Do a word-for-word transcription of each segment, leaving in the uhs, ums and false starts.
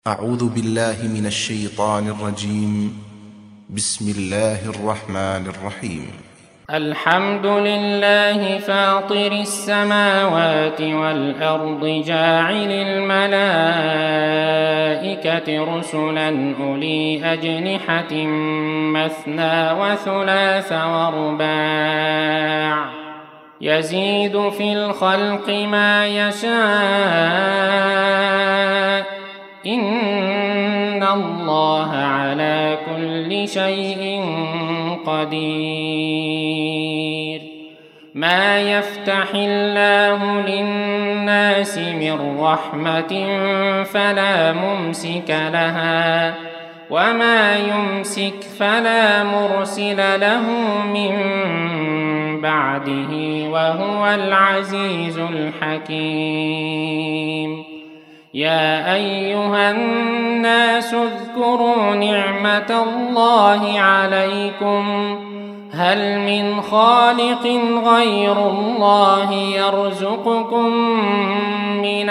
أعوذ بالله من الشيطان الرجيم. بسم الله الرحمن الرحيم. الحمد لله فاطر السماوات والأرض جاعل الملائكة رسلا أولي أجنحة مثنى وثلاث ورباع يزيد في الخلق ما يشاء إن الله على كل شيء قدير. ما يفتح الله للناس من رحمة فلا ممسك لها وما يمسك فلا مرسل له من بعده وهو العزيز الحكيم. يا أيها الناس اذكروا نعمة الله عليكم هل من خالق غير الله يرزقكم من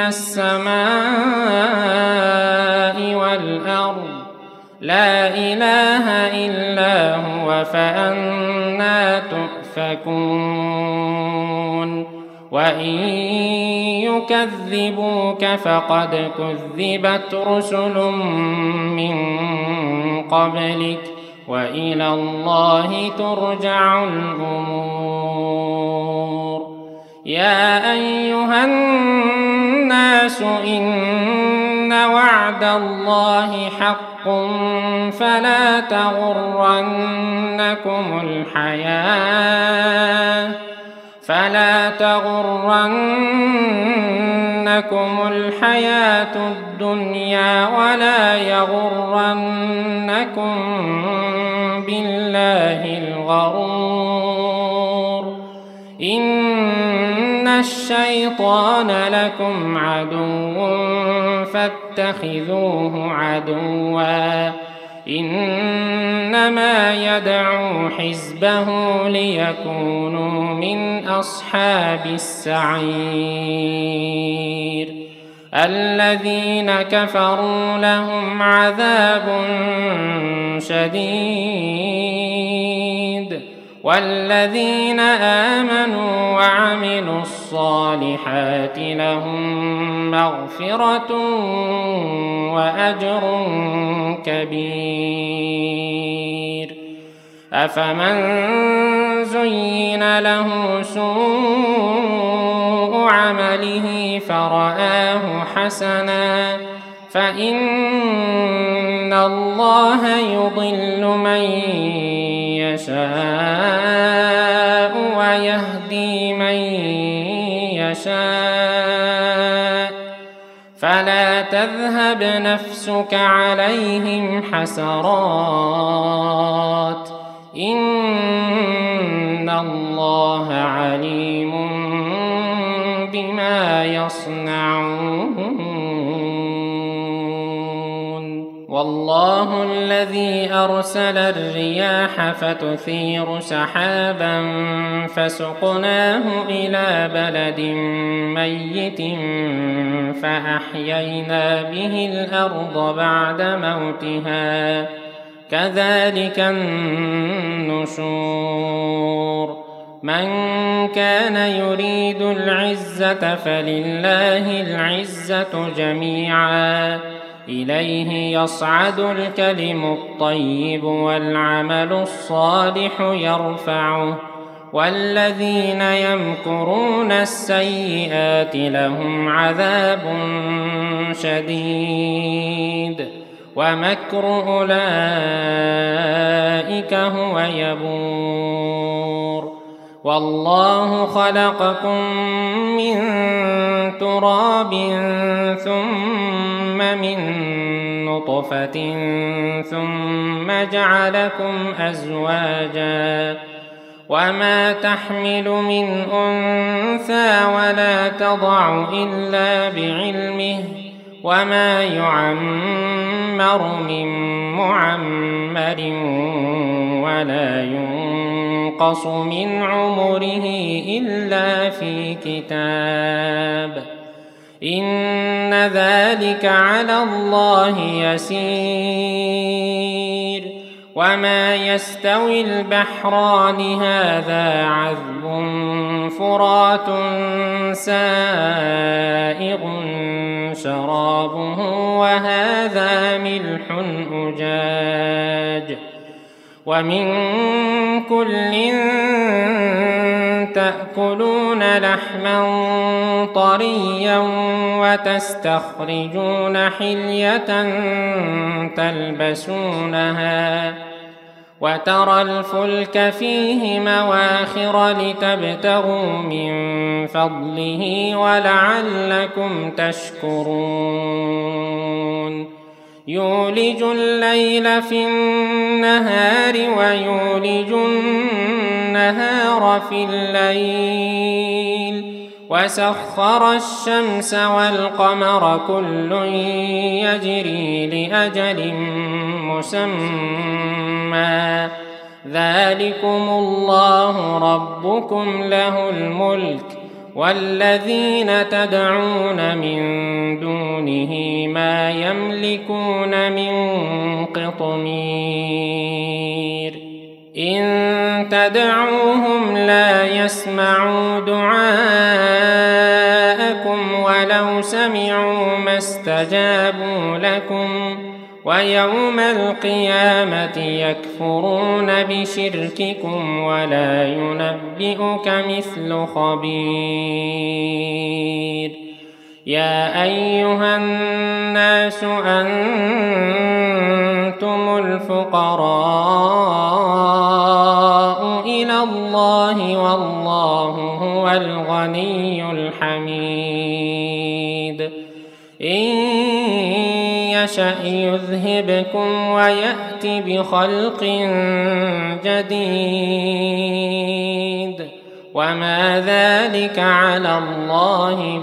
السماء والأرض لا إله إلا هو فأنى تؤفكون. وإن يكذبوك فقد كذبت رسل من قبلك وإلى الله ترجع الأمور. يا أيها الناس إن وعد الله حق فلا تغرنكم الحياة فلا تغرنكم الحياة الدنيا ولا يغرنكم بالله الغرور. إن الشيطان لكم عدو فاتخذوه عدوا إنما يدعو حزبه ليكونوا من أصحاب السعير. الذين كفروا لهم عذاب شديد والذين آمنوا وعملوا الصالحات لهم مغفرة وأجر كبير. أفمن زين له سوء عمله فرآه حسنا فإن الله يضل من يشاء ويهدي من يشاء فلا تذهب نفسك عليهم حسرات إن الله عليم بما يصنعون. والله الذي أرسل الرياح فتثير سحابا فسقناه إلى بلد ميت فأحيينا به الأرض بعد موتها كذلك النشور. من كان يريد العزة فلله العزة جميعا إليه يصعد الكلم الطيب والعمل الصالح يرفعه والذين يمكرون السيئات لهم عذاب شديد ومكر أولئك هو يبور. والله خلقكم من تراب ثم من نطفة ثم جعلكم أزواجا وما تحمل من أنثى ولا تضع إلا بعلمه وما يعمر من معمر ولا ينقص من عمره إلا في كتاب إن ذلك على الله يسير. وما يستوي البحران هذا عذب فرات سائغ شرابه وهذا ملح أجاج ومن كل تأكلون لحما طريا وتستخرجون حلية تلبسونها وترى الفلك فيه مواخر لتبتغوا من فضله ولعلكم تشكرون. يولج الليل في النهار ويولج النهار في الليل وسخر الشمس والقمر كل يجري لأجل مسمى ذلكم الله ربكم له الملك والذين تدعون من دونه ما يملكون من قطمير. إن تدعوهم لا يسمعوا دعاءكم ولو سمعوا ما استجابوا لكم ويوم القيامة يكفرون بشرككم ولا ينبئك مثل خبير. يا أيها الناس أنتم الفقراء إلى الله والله هو الغني الحميد. إن يشأ يذهبكم ويأت بخلق جديد وما ذلك على الله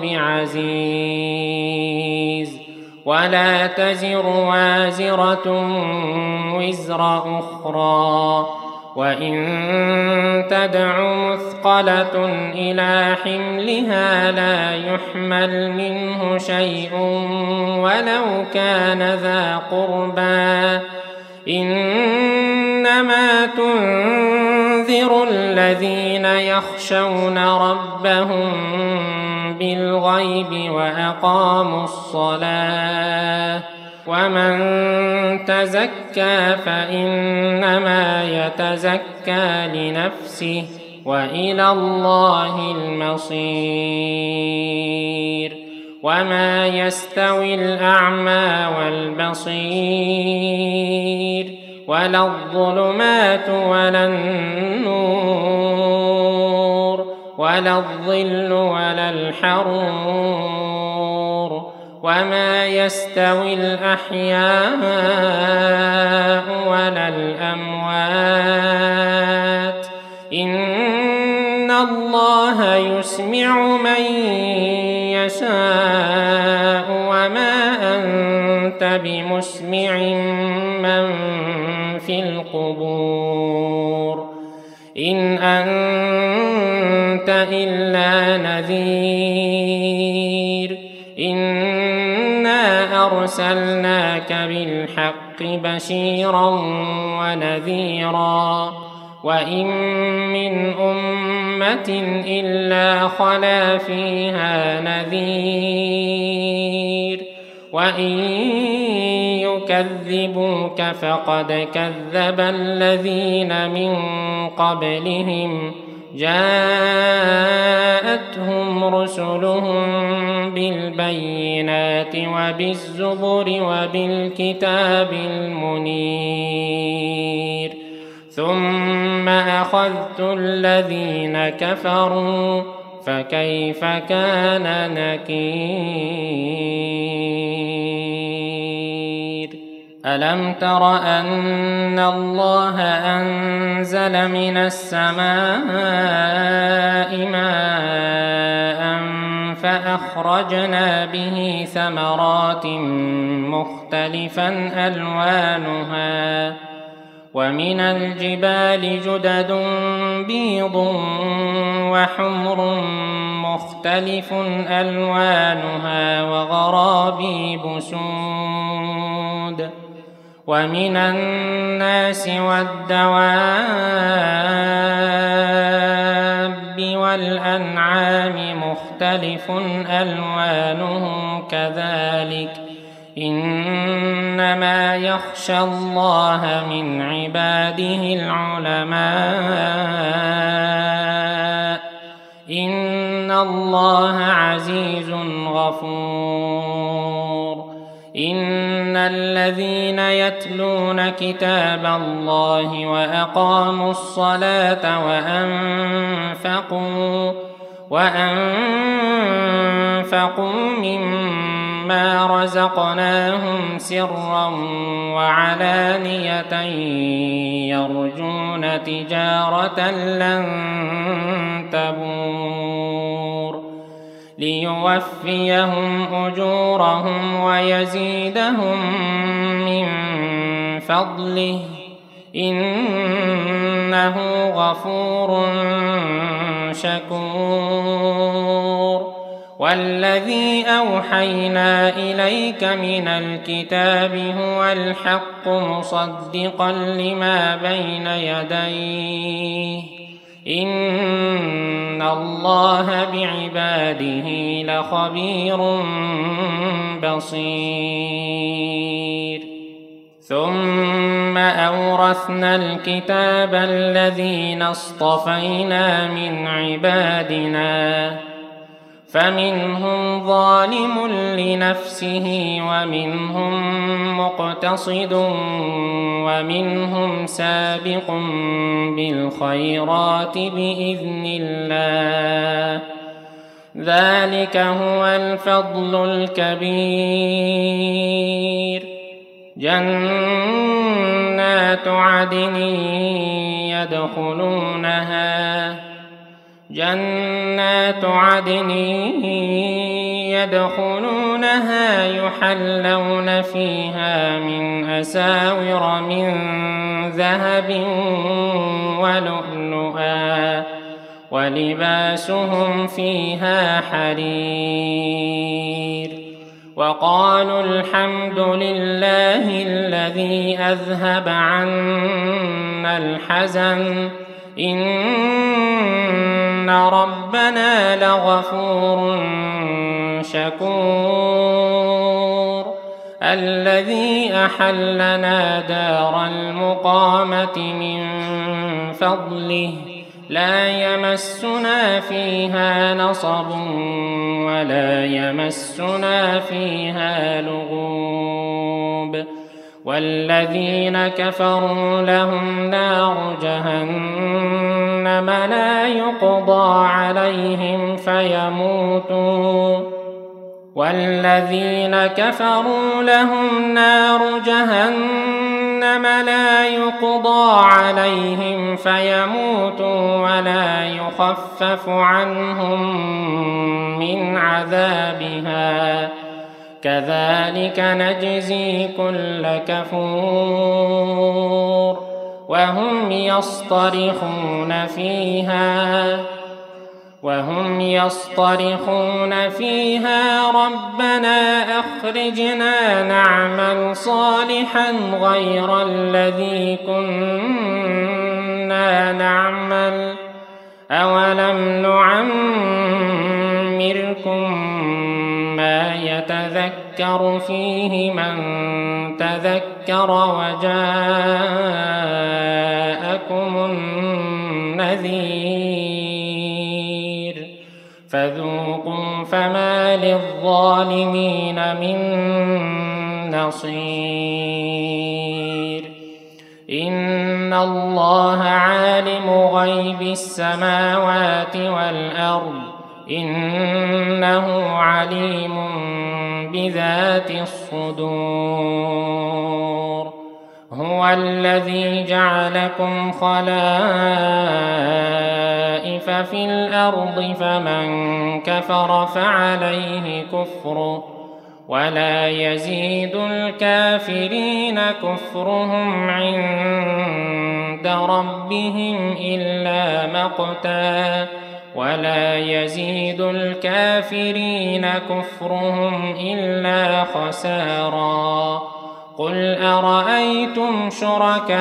بعزيز. ولا تزر وازرة وزر أخرى وإن تدع مثقلة إلى حملها لا يحمل منه شيء ولو كان ذا قربى إنما تنذر الذين يخشون ربهم بالغيب وأقاموا الصلاة ومن تزكى فإنما يتزكى لنفسه وإلى الله المصير. وما يستوي الأعمى والبصير ولا الظلمات ولا النور ولا الظل ولا الحرور وما يستوي الأحياء ولا الأموات إن الله يسمع من يشاء وما أنت بمسمع من في القبور إن أنت إلا نذير. إنا أرسلناك بالحق بشيرا ونذيرا وإن من أمة إلا خلا فيها نذير وإن يكذبوك فقد كذب الذين من قبلهم جاءتهم رسلهم بالبينات وبالزبر وبالكتاب المنير ثم أخذت الذين كفروا فكيف كان نكير. ألم تر أن الله أنزل من السماء ماء فأخرجنا به ثمرات مختلفا ألوانها ومن الجبال جدد بيض وحمر مختلف ألوانها وغرابيب سود ومن الناس والدواب والأنعام مختلف ألوانه كذلك إنما يخشى الله من عباده العلماء إن الله عزيز غفور إن الذين يتلون كتاب الله وأقاموا الصلاة وأنفقوا وأنفقوا مما رزقناهم سرا وعلانية يرجون تجارة لن تبور ليوفيهم أجورهم ويزيدهم من فضله إنه غفور شكور والذي أوحينا إليك من الكتاب هو الحق مصدقا لما بين يديه إن الله بعباده لخبير بصير ثم أورثنا الكتاب الذين اصطفينا من عبادنا فمنهم ظالم لنفسه ومنهم مقتصد ومنهم سابق بالخيرات بإذن الله ذلك هو الفضل الكبير جنات عدن يدخلونها جنات عدن يدخلونها يحلون فيها من أساور من ذهب ولؤلؤا ولباسهم فيها حرير وقالوا الحمد لله الذي أذهب عنا الحزن إن ربنا لغفور شكور الذي أحلنا دار المقامة من فضله لا يمسنا فيها نصب ولا يمسنا فيها لغوب والذين كفروا لهم نار جهنم لا يقضى عليهم فيموتوا والذين كفروا لهم نار جهنم لا يقضى عليهم فيموتوا ولا يخفف عنهم من عذابها كذلك نجزي كل كفور وهم يصطرخون فيها وهم يصطرخون فيها ربنا أخرجنا نعمل صالحا غير الذي كنا نعمل أولم نعمركم ما يتذكر فيه من تذكر وجاءكم النذير فذوقوا فما للظالمين من نصير إن الله عالم غيب السماوات والأرض إنه عليم بذات الصدور هو الذي جعلكم خلائف في الأرض فمن كفر فعليه كفره ولا يزيد الكافرين كفرهم عند ربهم إلا مقتا ولا يزيد الكافرين كفرهم إلا خسارا. قل أرأيتم شركاءكم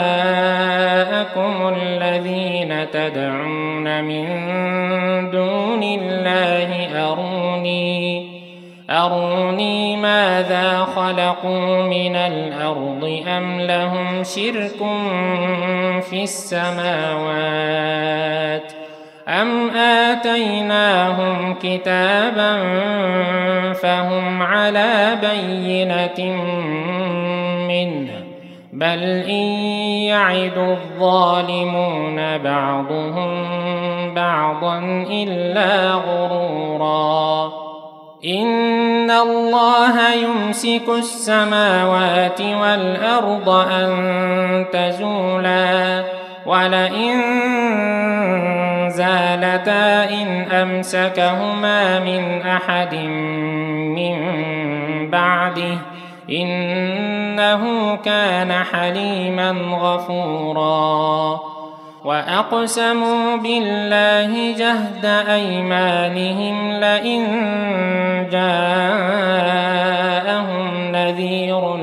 الذين تدعون من دون الله أروني أروني ماذا خلقوا من الأرض أم لهم شرك في السماوات أم آتيناهم كتابا فهم على بينة منه بل إن يعد الظالمون بعضهم بعضا إلا غرورا. إن الله يمسك السماوات والأرض أن تزولا ولئن زالتا إن أمسكهما من أحد من بعده إنه كان حليما غفورا. وأقسموا بالله جهد أيمانهم لئن جاءهم نذير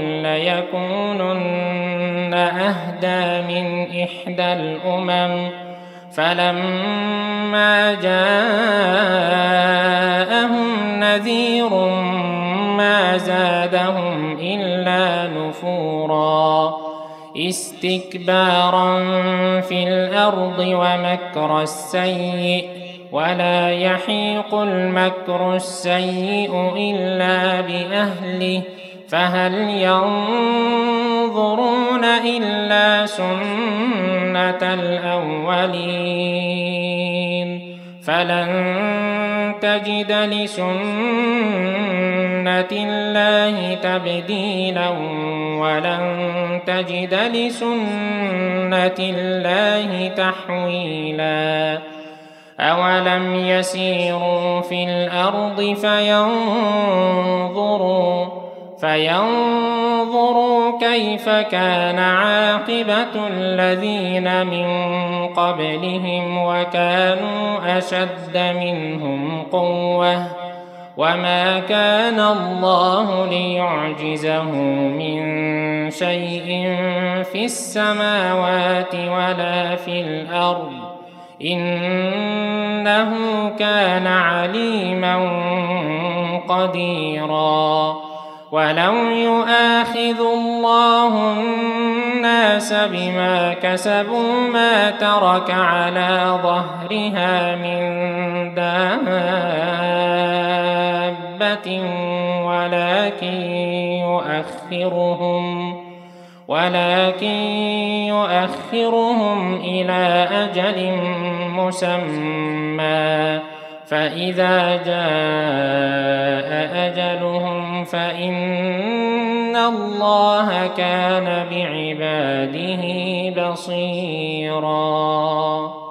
ليكونن أهدى من إحدى الأمم فلما جاءهم نذير ما زادهم إلا نفورا استكبارا في الأرض ومكر السيء ولا يحيق المكر السيء إلا بأهله فهل ينظرون إلا سنة الأولين فلن تجد لسنة الله تبديلا ولن تجد لسنة الله تحويلا. أولم يسيروا في الأرض فينظروا فينظروا كيف كان عاقبة الذين من قبلهم وكانوا أشد منهم قوة وما كان الله ليعجزه من شيء في السماوات ولا في الأرض إنه كان عليما قديرا. ولو يؤاخذ الله الناس بما كسبوا ما ترك على ظهرها من دابة ولكن يؤخرهم ولكن يؤخرهم إلى أجل مسمى فإذا جاء أجلهم فإن الله كان بعباده بصيراً.